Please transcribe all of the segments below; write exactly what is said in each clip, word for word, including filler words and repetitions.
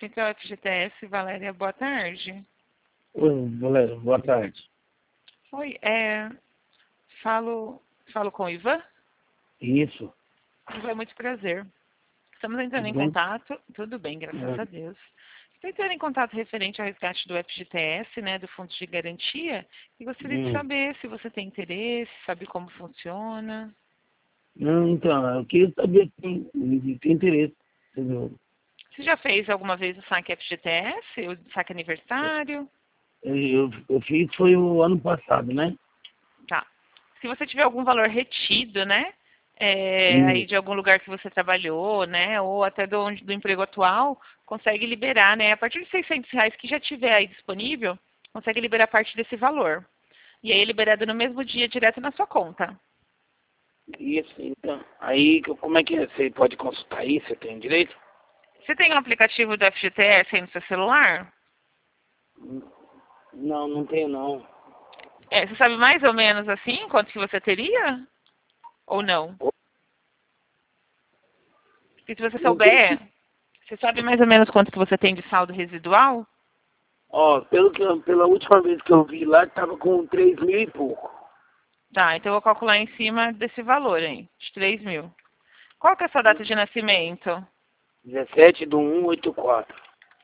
assim que é o F G T S, Valéria, boa tarde. Oi, Valéria, boa tarde. Oi, é, falo, falo com o Ivan? Isso, Ivan, é muito prazer. Estamos entrando tudo em bem? contato, tudo bem, graças É, a Deus. Estou entrando em contato referente ao resgate do F G T S, né, do Fundo de Garantia, e gostaria de hum. saber se você tem interesse, sabe como funciona. Não, então, eu queria saber se tem, se tem interesse. Entendeu? Você já fez alguma vez o saque F G T S, o saque aniversário? Eu, eu, eu fiz foi o ano passado, né? Tá. Se você tiver algum valor retido, né, é, Hum. aí de algum lugar que você trabalhou, né, ou até do, onde- do emprego atual, consegue liberar, né, a partir de seiscentos reais que já tiver aí disponível, consegue liberar parte desse valor. E aí é liberado no mesmo dia, direto na sua conta. Isso, então. Aí, como é que é? Você pode consultar aí, você tem direito? Você tem um aplicativo do F G T S aí no seu celular? Não, não tenho não. É, você sabe mais ou menos assim quanto que você teria? Ou não? Porque se você Não tem. souber, você sabe mais ou menos quanto que você tem de saldo residual? Ó, pelo que, eu- pela última vez que eu vi lá, tava com três mil e pouco. Tá, então eu vou calcular em cima desse valor aí, de três mil. Qual que é a sua data de nascimento? dezessete do um oito quatro.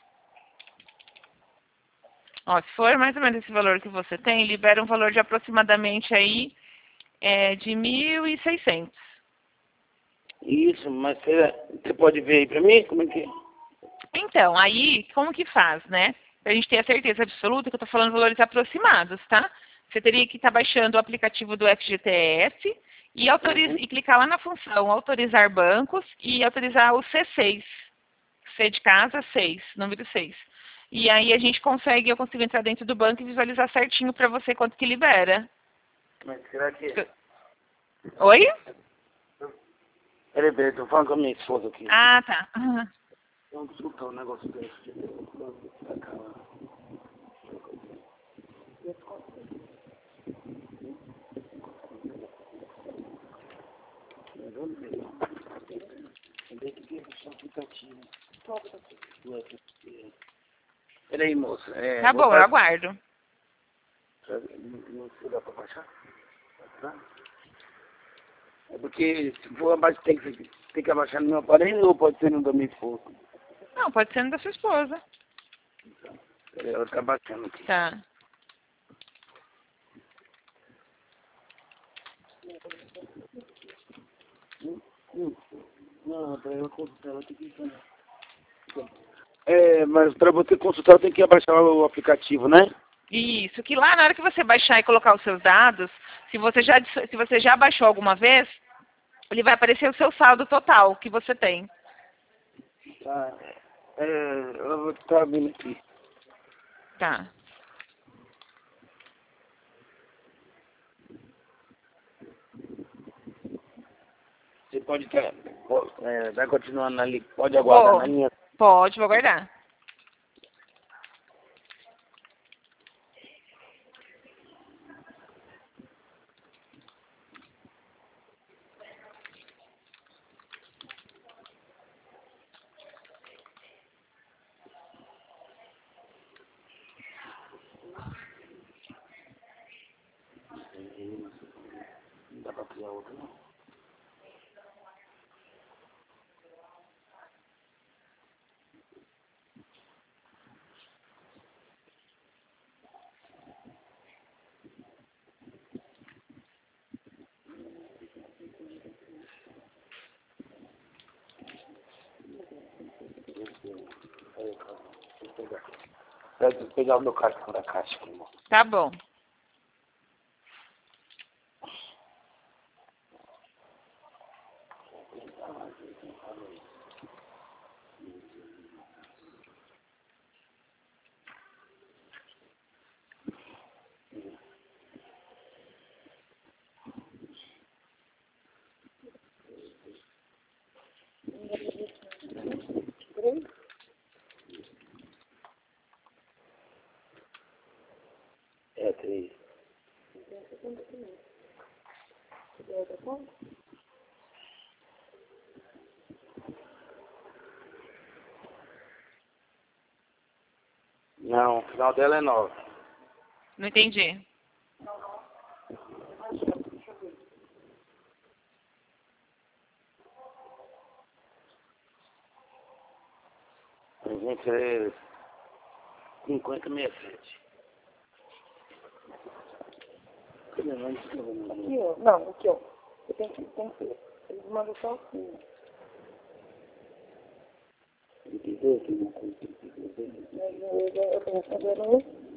Ó, se for mais ou menos esse valor que você tem, libera um valor de aproximadamente aí é, de mil e seiscentos. Isso, mas você, você pode ver aí pra mim? Como é que é? Então, aí, como que faz, né? Pra gente ter a certeza absoluta que eu tô falando valores aproximados, tá? Você teria que estar baixando o aplicativo do F G T S e, autoriz... Uhum. e clicar lá na função autorizar bancos e autorizar o C seis. C de casa, seis, número seis. E aí a gente consegue, eu consigo entrar dentro do banco e visualizar certinho para você quanto que libera. Mas será que... Oi? Peraí, peraí, tô falando com a minha esposa aqui. Ah, tá. Aham. Vamos desculpar o negócio desse. Peraí, moça. É, Tá vou bom, eu passar. aguardo. Não sei dá pra baixar? Tá? É porque se for abaixo, tem que, tem que abaixar no meu aparelho ou pode ser no da minha esposa? Não, pode ser no da sua esposa. Peraí, ela tá baixando aqui. Tá. Hum. Não, pra ela consultar, ela tem que... É, mas para você consultar tem que abaixar o aplicativo, né? Isso, que lá na hora que você baixar e colocar os seus dados, se você já, se você já baixou alguma vez, ele vai aparecer o seu saldo total que você tem. Tá. É, ela vai estar vindo aqui. Tá. Você pode estar. É, vai continuando ali. Pode aguardar Vou. na linha. Pode, vou aguardar. Não dá pra criar outra, não. Peraí, cara. Deixa eu pegar. Deixa eu pegar o meu cartão da caixa aqui, irmão. Tá bom. É, Não, o final dela é nove. Não entendi. A gente é cinquenta sessenta e sete. Aqui, ó. Não, aqui, ó. Você tem que, tem que ver. Eles mandam só assim. Entendeu? Que não consigo entender. Mas eu, eu, eu tenho que fazer um.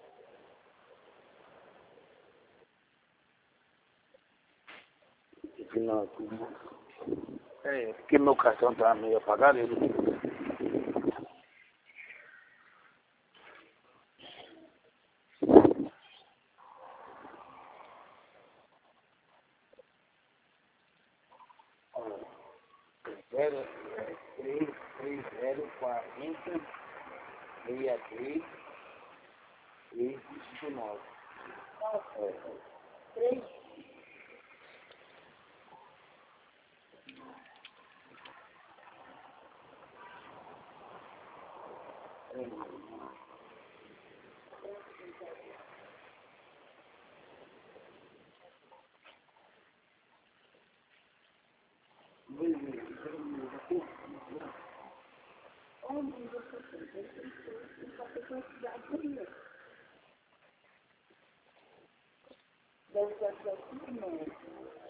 Final, tudo. É, porque meu cartão tá meio apagado. Ele... Zero, três, três, zero, quarenta, meia, três, três, cinco, nove. Três. Deve ser aqui, não.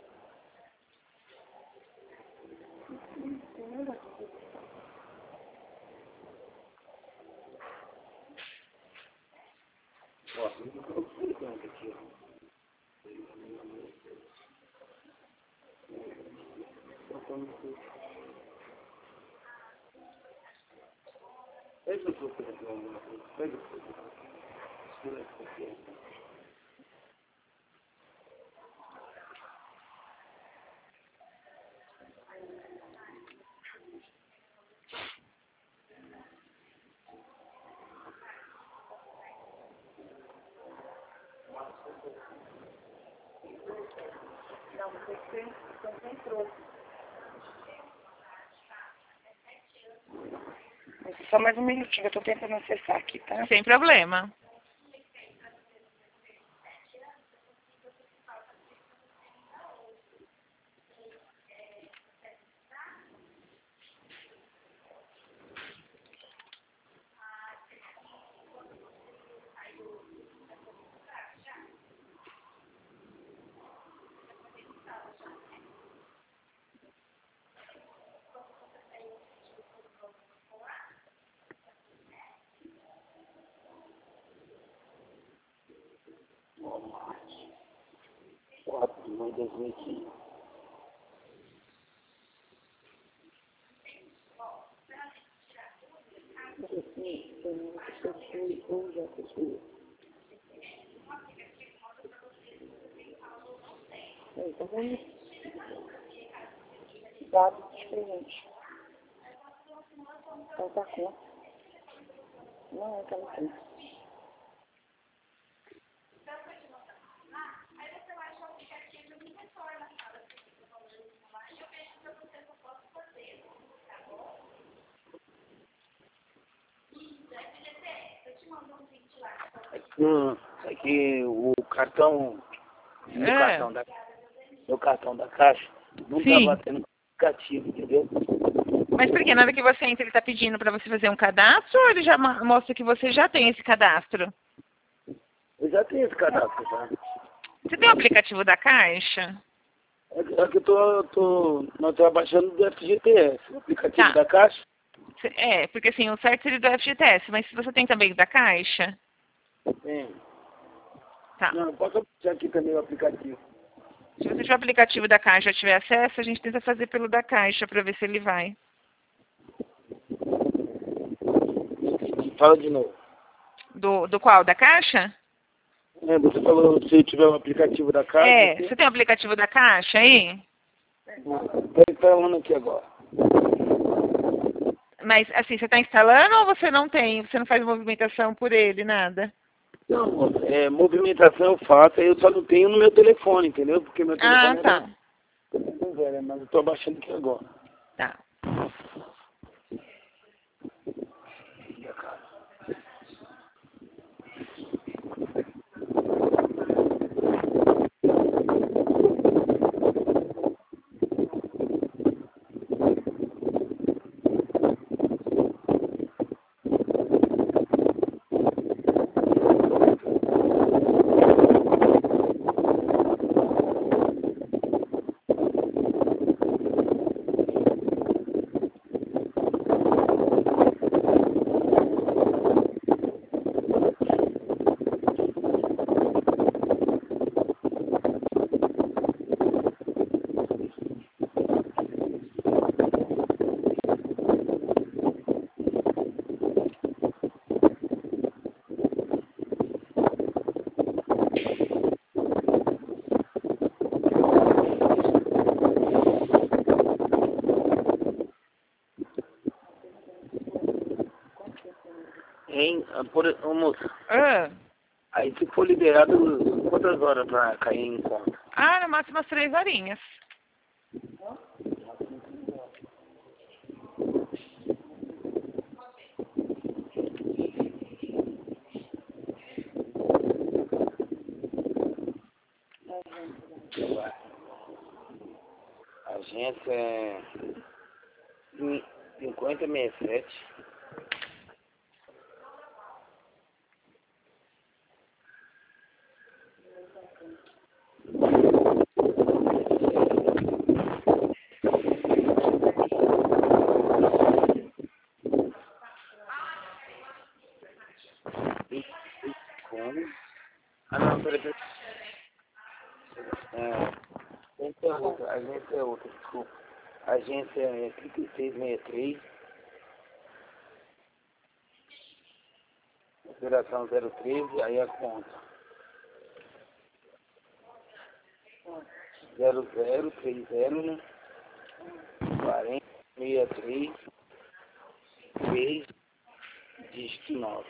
Esse é o seu telefone, pega o seu. Não, você tem, você tem trouxe. Só mais um minutinho, eu tô tentando acessar aqui, tá? Sem problema. quatro de maio de dois mil e quinze. É, tá vendo? Dados diferentes. Então tá com. Não, tá no tempo. Hum, é que o cartão, o É. cartão da, o cartão da caixa não Sim. tá batendo aplicativo, entendeu? Mas por que? Na hora que você entra, ele está pedindo para você fazer um cadastro ou ele já ma- mostra que você já tem esse cadastro? Eu já tenho esse cadastro, já. Você tem o aplicativo da Caixa? É que, é que eu tô, tô, nós estamos baixando do F G T S, o aplicativo Tá. da caixa. Cê- É, porque assim, o certo seria do F G T S, mas se você tem também o da Caixa, Tem. tá. Não, posso baixar aqui também o aplicativo. Se você tiver o aplicativo da Caixa e já tiver acesso, a gente tenta fazer pelo da Caixa para ver se ele vai. Fala de novo. Do, do qual? Da Caixa? É, você falou se tiver o aplicativo da caixa. É, aqui. você tem o aplicativo da Caixa aí? Ele tá falando aqui agora. Mas assim, você está instalando ou você não tem? Você não faz movimentação por ele, nada? Não, moça, é, movimentação eu faço, aí eu só não tenho no meu telefone, entendeu? Porque meu telefone Ah, tá. é muito velho, mas eu tô abaixando aqui agora. Tá. Hein, por, ô, moça, Ah, aí se for liberado, quantas horas pra cair em conta? ah no máximo umas três horinhas. Agência é cinquenta sessenta e sete. Como? Ah não, peraí, peraí. É, agência é outra, agência é outra, desculpa. Agência é trinta e seis sessenta e três. Operação zero treze, aí a conta. zero zero três zero quarenta sessenta e três três dígito nove.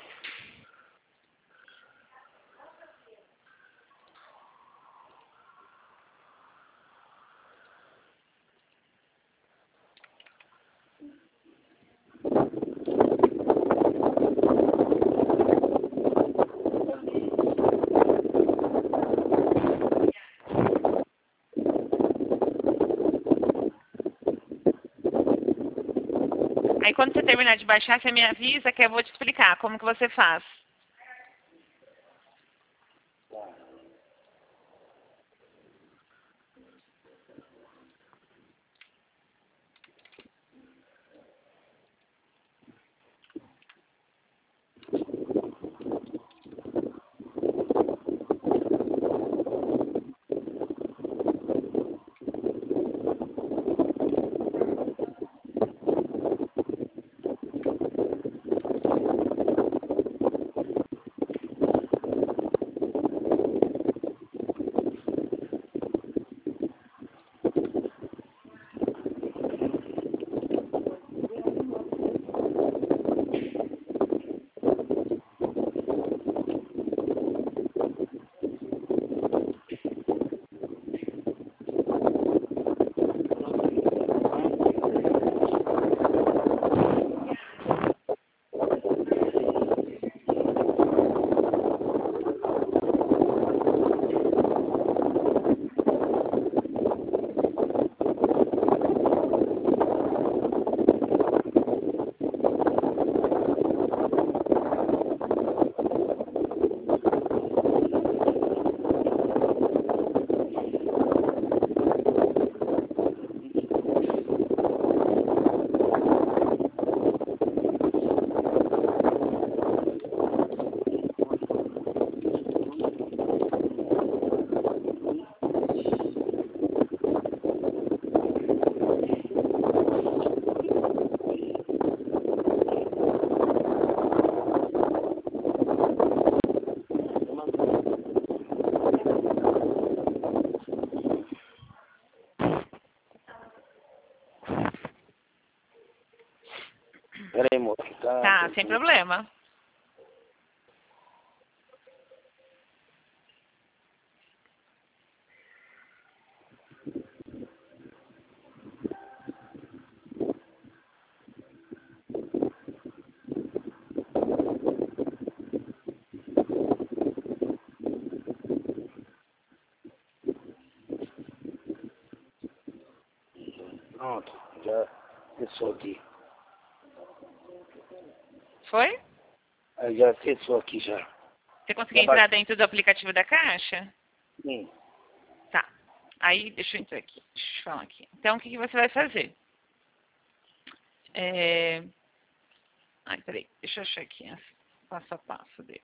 Aí quando você terminar de baixar, você me avisa que eu vou te explicar como que você faz. Peraí, moço, tá? Tá, sem problema. Pronto, já acessou aqui. Foi? Aí já acessou aqui já. Você conseguiu Já entrar baixou. dentro do aplicativo da Caixa? Sim. Tá. Aí, deixa eu entrar aqui. Deixa eu falar aqui. Então, o que, que você vai fazer? É... Ai, peraí. Deixa eu achar aqui o passo a passo dele.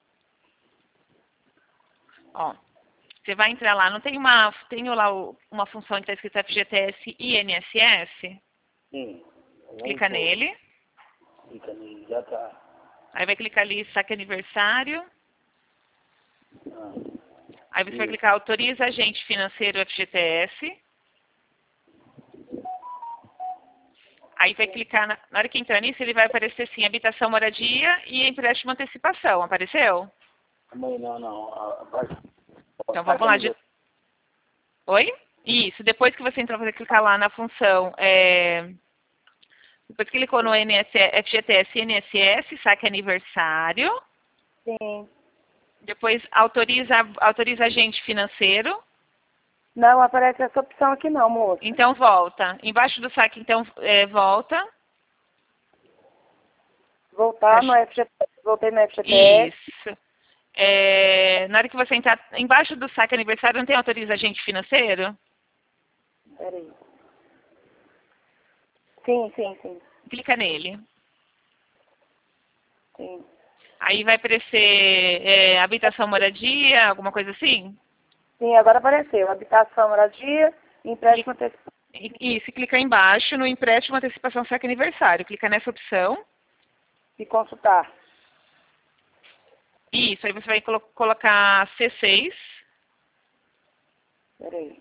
Ó, você vai entrar lá. Não tem uma, tem lá o- uma função que está escrita F G T S I N S S? Sim. Clica Vamos nele. pôr. Clica nele, já tá. Aí vai clicar ali saque aniversário. Ah, Aí você vai isso. clicar autoriza agente financeiro F G T S. Aí vai clicar, na, na hora que entrar nisso, ele vai aparecer assim, habitação, moradia e empréstimo antecipação. Apareceu? Mãe, não, não. A, a parte... Então vamos lá. De... Oi? Isso. Depois que você entrar, você clicar lá na função. É... Depois que clicou no N S F G T S e I N S S, saque aniversário. Sim. Depois autoriza, autoriza agente financeiro. Não aparece essa opção aqui não, moça. Então volta. Embaixo do saque, então, é, volta. Voltar no F G T S. Voltei no F G T S. Isso. É, na hora que você entrar embaixo do saque aniversário, não tem autoriza agente financeiro? Peraí. Sim, sim, sim. Clica nele. Sim. Aí vai aparecer é, habitação, moradia, alguma coisa assim? Sim, agora apareceu. Habitação, moradia, empréstimo antecipado. E, e se clicar embaixo no empréstimo, antecipação, saque aniversário. Clica nessa opção. E consultar. Isso, aí você vai colo colocar C seis. Peraí.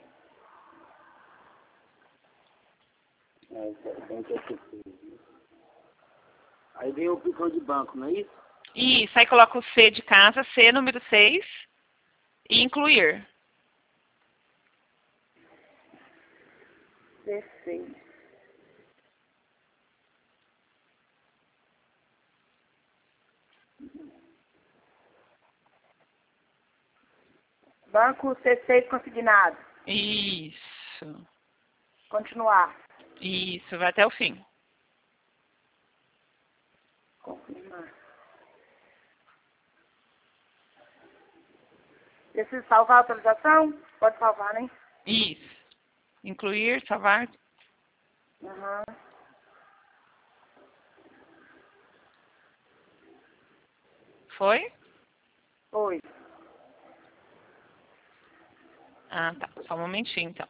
Aí vem a opção de banco, não é isso? Isso, aí coloca o C de casa, C número seis. E incluir. dezesseis. Banco C seis consignado. Isso. Continuar. Isso, vai até o fim. Confirmar. Preciso salvar a atualização? Pode salvar, né? Isso. Incluir, salvar. Uhum. Foi? Oi. Ah, tá. Só um momentinho, então.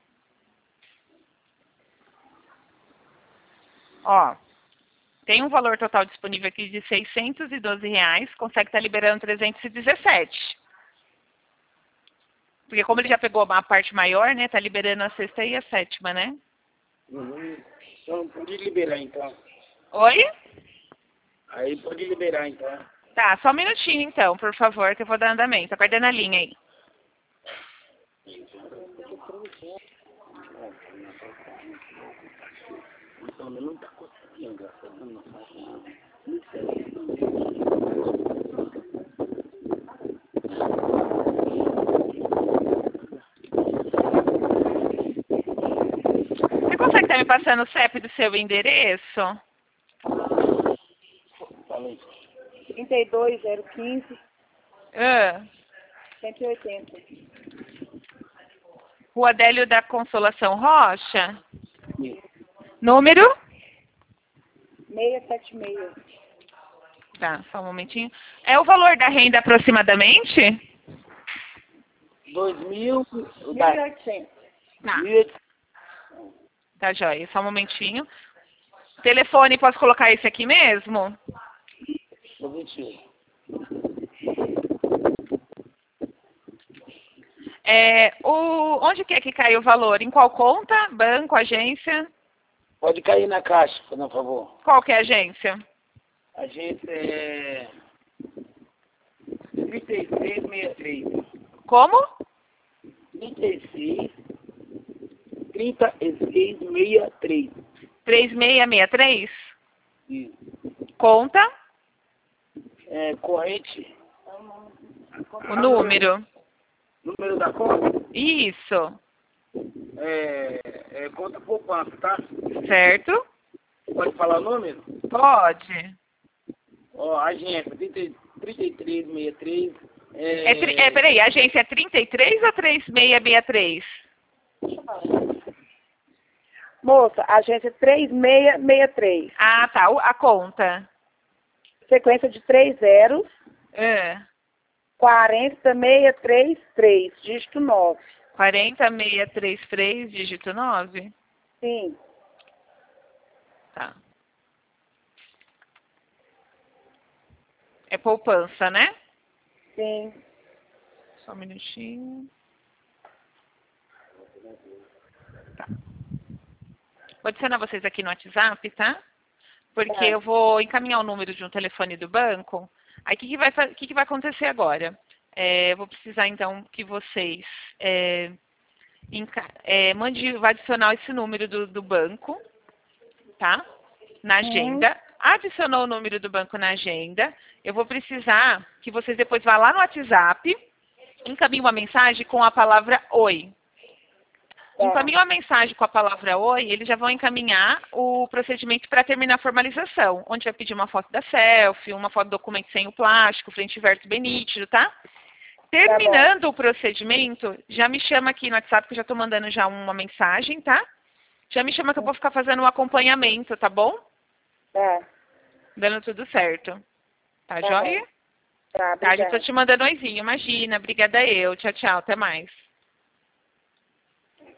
Ó, tem um valor total disponível aqui de seiscentos e doze reais. Consegue estar liberando trezentos e dezessete. Porque como ele já pegou uma parte maior, né? Tá liberando a sexta e a sétima, né? Uhum. Então pode liberar então. Oi? Aí pode liberar então. Tá, só um minutinho então, por favor, que eu vou dar andamento. Aguardando a linha aí. Então não tá conseguindo, graças a Deus, não faz nada. Você consegue estar me passando o C E P do seu endereço? Falei. trinta e dois, zero quinze, Ah, cento e oitenta. Rua Adélio da Consolação Rocha. Isso. Número? seiscentos e setenta e seis. Tá, só um momentinho. É o valor da renda aproximadamente? Dois mil. mil e oitocentos. Tá, Mil e oitocentos. tá joia. Só um momentinho. Telefone, posso colocar esse aqui mesmo? vinte e um. É, o, onde que é que cai o valor? Em qual conta? Banco, agência? Pode cair na caixa, por favor. Qual que é a agência? A gente é trinta e seis sessenta e três. Como? trinta e seis, trinta e seis, sessenta e três. três seis seis três? Isso. Conta? É, corrente. O número? Número da conta? Isso. É, é conta poupança, tá? Certo? Pode falar o número? Pode. Ó, agência trinta e três, sessenta e três. É, tri- é, peraí, a agência é trinta e três ou três seis seis três? Moça, agência três seis seis três. Ah, tá. O- A conta. Sequência de três zeros, É. quarenta, seiscentos e trinta e três, dígito nove. quarenta, seiscentos e trinta e três, dígito nove? Sim. Tá. É poupança, né? Sim. Só um minutinho. Tá. Vou adicionar vocês aqui no WhatsApp, tá? Porque É. eu vou encaminhar o número de um telefone do banco. Aí o que, que, vai, fa- que, que vai acontecer agora? É, eu vou precisar então que vocês é, enca- é, mande, vai adicionar esse número do, do banco, tá? Na Uhum. agenda. Adicionou o número do banco na agenda. Eu vou precisar que vocês depois vá lá no WhatsApp, encaminhem uma mensagem com a palavra oi. Tá. Encaminhou a mensagem com a palavra oi, eles já vão encaminhar o procedimento para terminar a formalização, onde vai pedir uma foto da selfie, uma foto do documento sem o plástico, frente e verso bem nítido, tá? Terminando o procedimento, já me chama aqui no WhatsApp, que eu já estou mandando já uma mensagem, tá? Já me chama que eu vou ficar fazendo um acompanhamento, tá bom? Tá. Dando tudo certo. Tá, Tá joia? bom. Tá, Tá, já obrigada. estou te mandando oizinho, imagina. Obrigada eu. Tchau, tchau. Até mais.